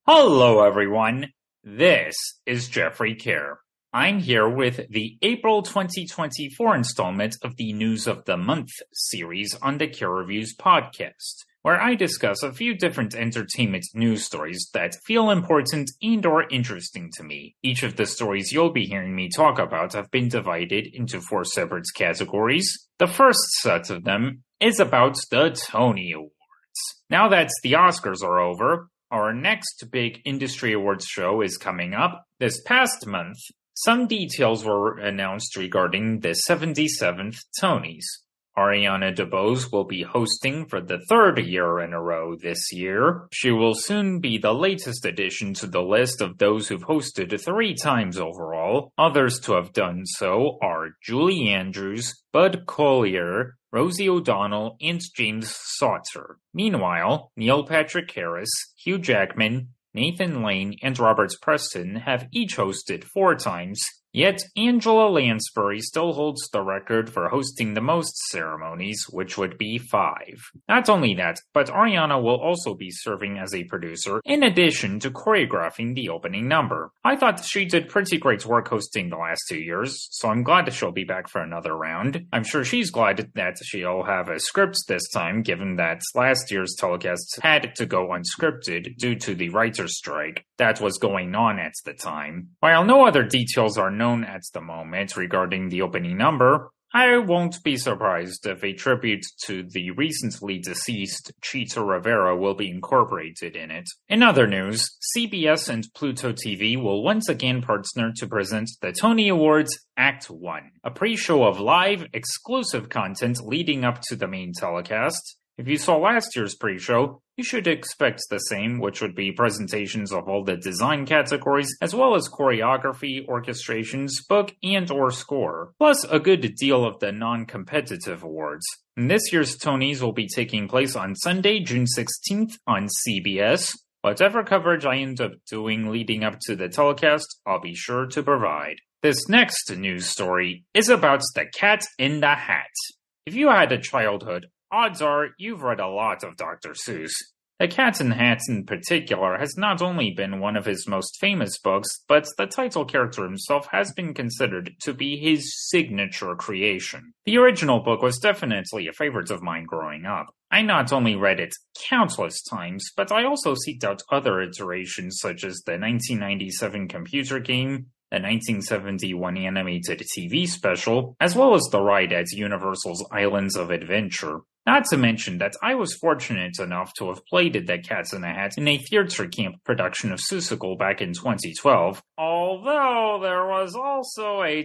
Hello, everyone. This is Jeffrey Kerr. I'm here with the April 2024 installment of the News of the Month series on the Kerr Reviews podcast, where I discuss a few different entertainment news stories that feel important and or interesting to me. Each of the stories you'll be hearing me talk about have been divided into 4 separate categories. The first set of them is about the Tony Awards. Now that the Oscars are over, our next big industry awards show is coming up. This past month, some details were announced regarding the 77th Tonys. Ariana DeBose will be hosting for the 3rd year in a row this year. She will soon be the latest addition to the list of those who've hosted 3 times overall. Others to have done so are Julie Andrews, Bud Collyer, Rosie O'Donnell, and James Sauter. Meanwhile, Neil Patrick Harris, Hugh Jackman, Nathan Lane, and Robert Preston have each hosted 4 times, yet Angela Lansbury still holds the record for hosting the most ceremonies, which would be 5. Not only that, but Ariana will also be serving as a producer, in addition to choreographing the opening number. I thought she did pretty great work hosting the last 2 years, so I'm glad she'll be back for another round. I'm sure she's glad that she'll have a script this time, given that last year's telecast had to go unscripted due to the writer's strike that was going on at the time. While no other details are known at the moment regarding the opening number, I won't be surprised if a tribute to the recently deceased Chita Rivera will be incorporated in it. In other news, CBS and Pluto TV will once again partner to present the Tony Awards Act 1, a pre-show of live, exclusive content leading up to the main telecast. If you saw last year's pre-show, you should expect the same, which would be presentations of all the design categories, as well as choreography, orchestrations, book, and or score, plus a good deal of the non-competitive awards. And this year's Tonys will be taking place on Sunday, June 16th on CBS. Whatever coverage I end up doing leading up to the telecast, I'll be sure to provide. This next news story is about the Cat in the Hat. If you had a childhood, odds are you've read a lot of Dr. Seuss. The Cat in the Hat in particular has not only been one of his most famous books, but the title character himself has been considered to be his signature creation. The original book was definitely a favorite of mine growing up. I not only read it countless times, but I also seeked out other iterations such as the 1997 computer game, the 1971 animated TV special, as well as the ride at Universal's Islands of Adventure. Not to mention that I was fortunate enough to have played The Cat in the Hat in a theater camp production of Seussical back in 2012, although there was also a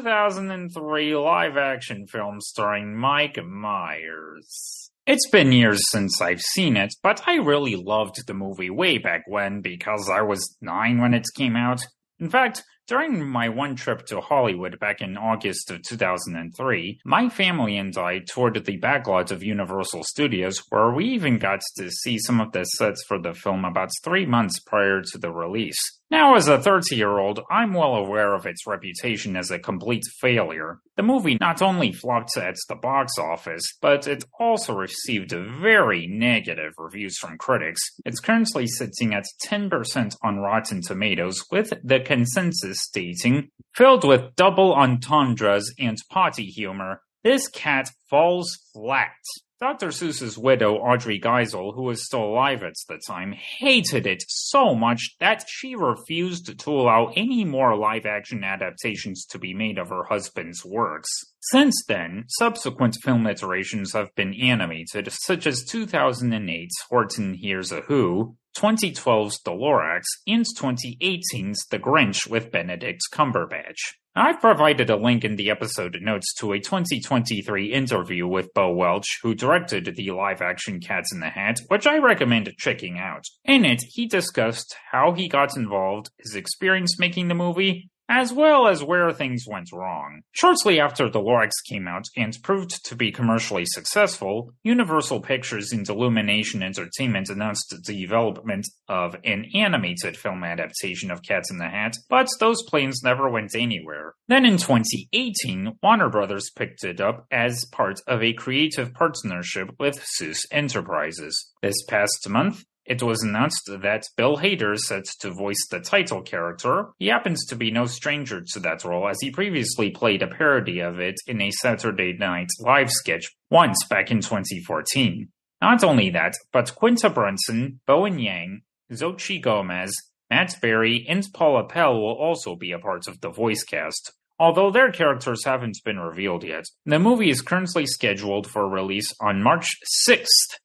2003 live-action film starring Mike Myers. It's been years since I've seen it, but I really loved the movie way back when because I was 9 when it came out. In fact, during my one trip to Hollywood back in August of 2003, my family and I toured the backlot of Universal Studios, where we even got to see some of the sets for the film about 3 months prior to the release. Now, as a 30-year-old, I'm well aware of its reputation as a complete failure. The movie not only flopped at the box office, but it also received very negative reviews from critics. It's currently sitting at 10% on Rotten Tomatoes, with the consensus stating, "Filled with double entendres and potty humor, this cat falls flat." Dr. Seuss's widow, Audrey Geisel, who was still alive at the time, hated it so much that she refused to allow any more live-action adaptations to be made of her husband's works. Since then, subsequent film iterations have been animated, such as 2008's Horton Hears a Who, 2012's The Lorax, and 2018's The Grinch with Benedict Cumberbatch. I've provided a link in the episode notes to a 2023 interview with Bo Welch, who directed the live-action Cat in the Hat, which I recommend checking out. In it, he discussed how he got involved, his experience making the movie, as well as where things went wrong. Shortly after The Lorax came out and proved to be commercially successful, Universal Pictures and Illumination Entertainment announced the development of an animated film adaptation of Cat in the Hat, but those plans never went anywhere. Then in 2018, Warner Brothers picked it up as part of a creative partnership with Seuss Enterprises. This past month, It was announced that Bill Hader is set to voice the title character. He happens to be no stranger to that role, as he previously played a parody of it in a Saturday Night Live sketch once back in 2014. Not only that, but Quinta Brunson, Bowen Yang, Xochitl Gomez, Matt Berry, and Paula Pell will also be a part of the voice cast, although their characters haven't been revealed yet. The movie is currently scheduled for release on March 6th,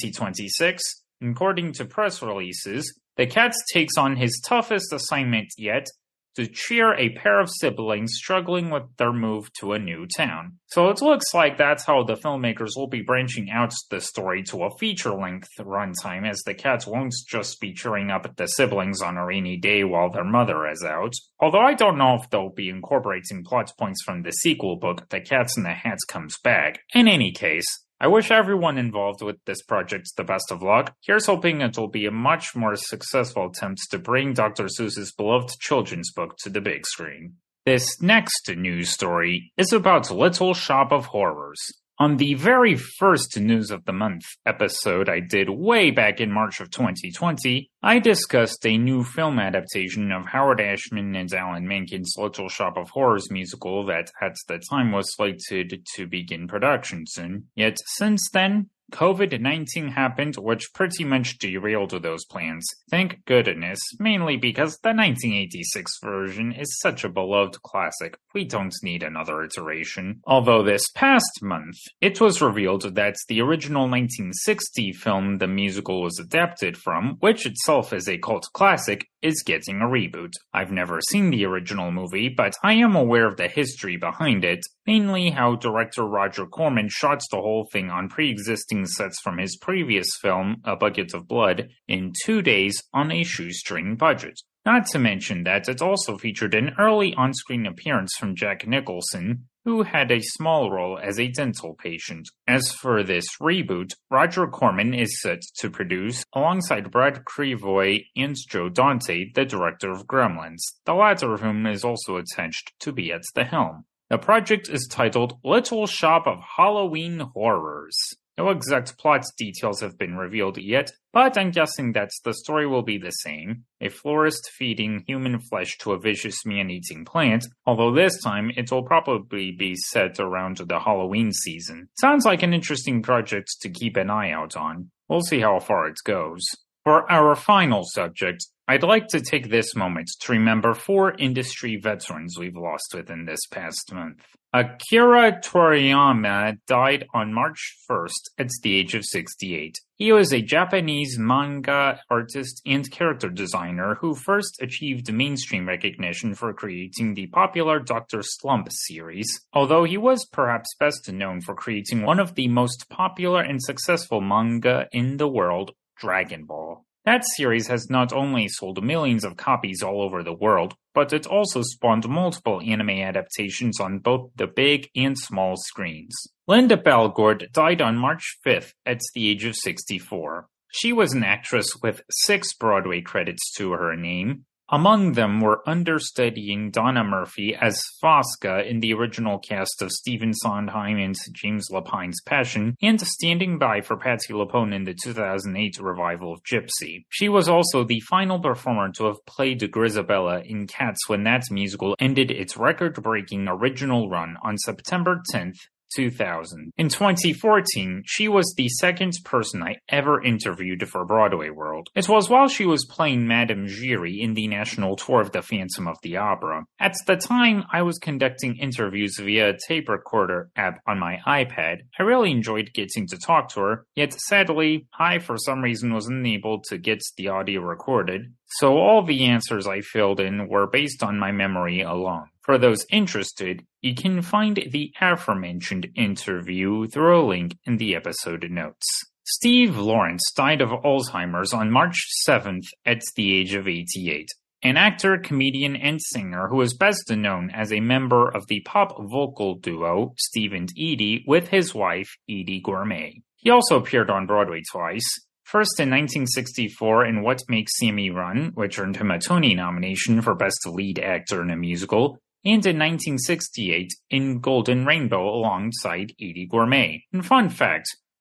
2026. According to press releases, the cat takes on his toughest assignment yet to cheer a pair of siblings struggling with their move to a new town. So it looks like that's how the filmmakers will be branching out the story to a feature-length runtime, as the cat won't just be cheering up the siblings on a rainy day while their mother is out. Although I don't know if they'll be incorporating plot points from the sequel book, The Cat in the Hat Comes Back. In any case, I wish everyone involved with this project the best of luck. Here's hoping it will be a much more successful attempt to bring Dr. Seuss's beloved children's book to the big screen. This next news story is about Little Shop of Horrors. On the very first News of the Month episode I did way back in March of 2020, I discussed a new film adaptation of Howard Ashman and Alan Menken's Little Shop of Horrors musical that at the time was slated to begin production soon. Yet since then, COVID-19 happened, which pretty much derailed those plans. Thank goodness, mainly because the 1986 version is such a beloved classic, we don't need another iteration. Although this past month, it was revealed that the original 1960 film the musical was adapted from, which itself is a cult classic, is getting a reboot. I've never seen the original movie, but I am aware of the history behind it, mainly how director Roger Corman shot the whole thing on pre-existing sets from his previous film, A Bucket of Blood, in 2 days on a shoestring budget. Not to mention that it also featured an early on-screen appearance from Jack Nicholson, who had a small role as a dental patient. As for this reboot, Roger Corman is set to produce, alongside Brad Crevoy and Joe Dante, the director of Gremlins, the latter of whom is also attached to be at the helm. The project is titled Little Shop of Halloween Horrors. No exact plot details have been revealed yet, but I'm guessing that the story will be the same. A florist feeding human flesh to a vicious man-eating plant, although this time it will probably be set around the Halloween season. Sounds like an interesting project to keep an eye out on. We'll see how far it goes. For our final subject, I'd like to take this moment to remember 4 industry veterans we've lost within this past month. Akira Toriyama died on March 1st at the age of 68. He was a Japanese manga artist and character designer who first achieved mainstream recognition for creating the popular Dr. Slump series, although he was perhaps best known for creating one of the most popular and successful manga in the world, Dragon Ball. That series has not only sold millions of copies all over the world, but it also spawned multiple anime adaptations on both the big and small screens. Linda Belgord died on March 5th at the age of 64. She was an actress with 6 Broadway credits to her name. Among them were understudying Donna Murphy as Fosca in the original cast of Stephen Sondheim and James Lapine's Passion, and standing by for Patti LuPone in the 2008 revival of Gypsy. She was also the final performer to have played Grisabella in Cats when that musical ended its record-breaking original run on September 10th, 2000. In 2014, she was the second person I ever interviewed for Broadway World. It was while she was playing Madame Giry in the national tour of the Phantom of the Opera. At the time, I was conducting interviews via a tape recorder app on my iPad. I really enjoyed getting to talk to her, yet sadly, I for some reason was unable to get the audio recorded, so all the answers I filled in were based on my memory alone. For those interested, you can find the aforementioned interview through a link in the episode notes. Steve Lawrence died of Alzheimer's on March 7th at the age of 88. An actor, comedian, and singer who is best known as a member of the pop vocal duo Steve and Edie with his wife, Edie Gourmet. He also appeared on Broadway twice. First in 1964 in What Makes Sammy Run, which earned him a Tony nomination for Best Lead Actor in a Musical, and in 1968 in Golden Rainbow alongside Edie Gourmet. And fun fact,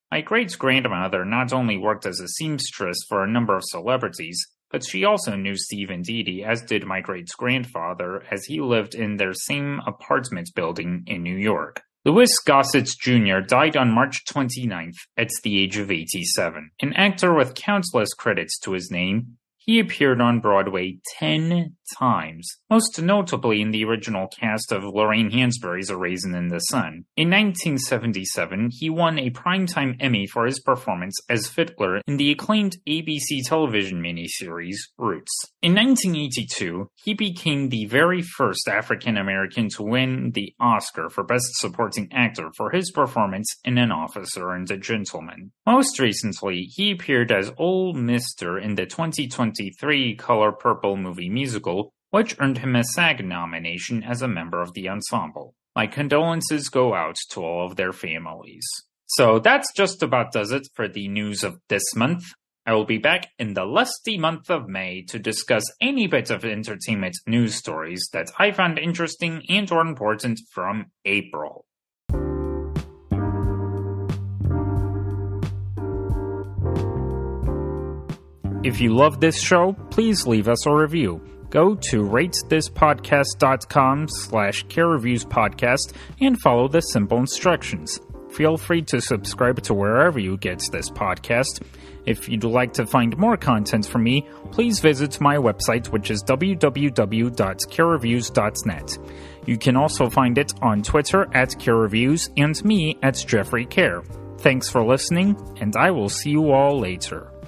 My great-grandmother not only worked as a seamstress for a number of celebrities, but she also knew Steve and Dee Dee, as did my great-grandfather, as he lived in their same apartment building in New York. Louis Gossett Jr. died on March 29th at the age of 87. An actor with countless credits to his name, he appeared on Broadway 10 times, most notably in the original cast of Lorraine Hansberry's A Raisin in the Sun. In 1977, he won a Primetime Emmy for his performance as Fiddler in the acclaimed ABC television miniseries Roots. In 1982, he became the very first African-American to win the Oscar for Best Supporting Actor for his performance in An Officer and a Gentleman. Most recently, he appeared as Ol' Mister in the 2023 Color Purple movie musical, which earned him a SAG nomination as a member of the ensemble. My condolences go out to all of their families. So that's just about does it for the news of this month. I will be back in the lusty month of May to discuss any bit of entertainment news stories that I found interesting and or important from April. If you love this show, please leave us a review. Go to ratethispodcast.com/carereviewspodcast and follow the simple instructions. Feel free to subscribe to wherever you get this podcast. If you'd like to find more content from me, please visit my website, which is www.carereviews.net. You can also find it on Twitter @carereviews and me @JeffreyCare. Thanks for listening, and I will see you all later.